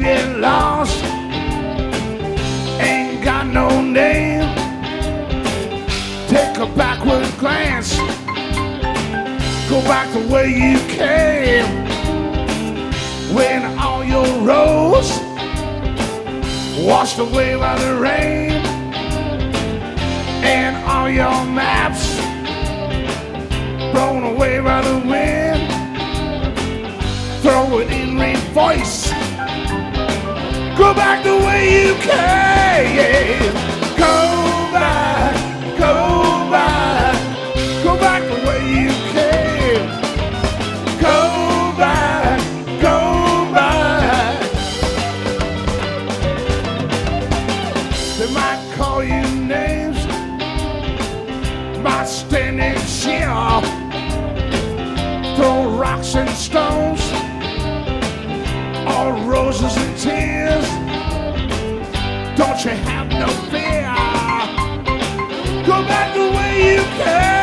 get lost, ain't got no name. Take a backward glance, go back the way you came. When all your roads washed away by the rain, and all your maps blown away by the wind, throw it in reverse, go back the way you came. Go back, go back, go back the way you came. Go back, go back. They might call you names, might stand and cheer, throw rocks and stones, all roses and tears. Don't you have no fear, go back the way you came.